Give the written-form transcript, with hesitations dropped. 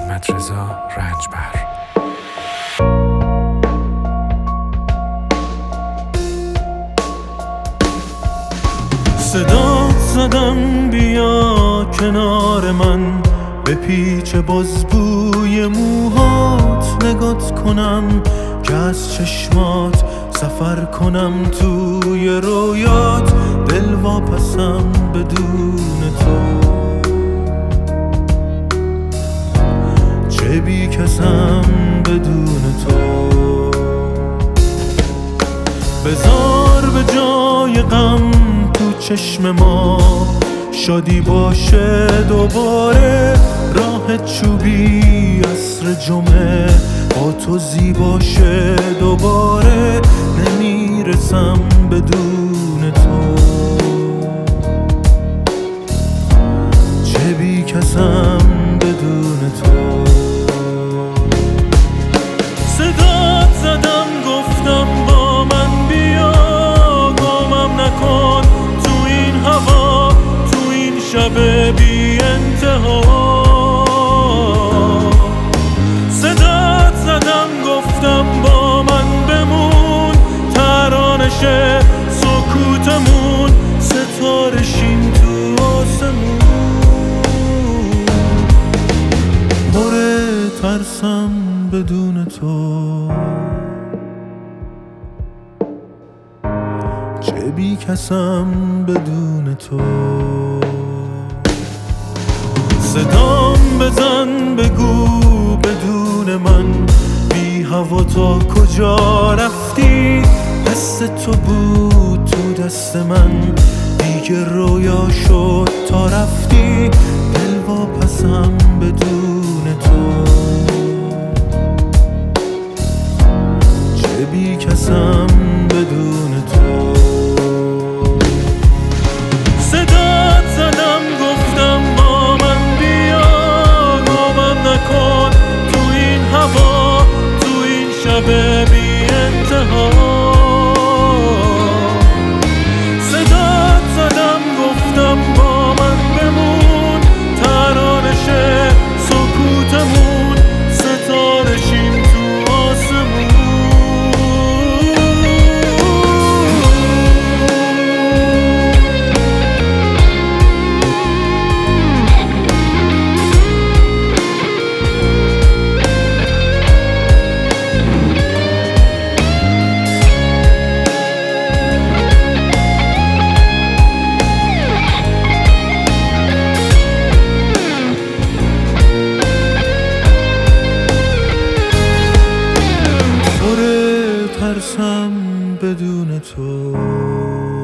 محمدرضا رنجبر. صدات زدم بیا کنار من، به پیچ بازبوی موهات نگات کنم که از چشمات سفر کنم توی رویات. دل واپسم بدون تو، چه بی کسم بدون تو. بذار به جای غم تو چشم ما شادی باشه دوباره. راه چوبی عصر جمعه با تو زیباشه دوباره. نمیرسم بدون تو، چه بی کسم بدون تو. صدات زدم گفتم با من بیا، گمم نکن تو این هوا، تو این شب بی انتها. صدات زدم گفتم با من بمون، ترانش سکوتمون ستارشیم تو آسمون. پر ترسم بدون تو، چه بی کسم بدون تو. صدام بزن بگو بدون من، بی هوا تا کجا رفتی؟ حس تو بود تو دست من، دیگه رویا شد تا رفتی. دل واپسم بدون تو، چه بی کسم بدون تو. صدات زدم گفتم با من بیا، گمم نکن تو این هوا، تو این شب بی انتها. صدات زدم گفتم با من بمون، ترانش سکوتمون ستارشیم تو آسمون. ترسم بدون تو.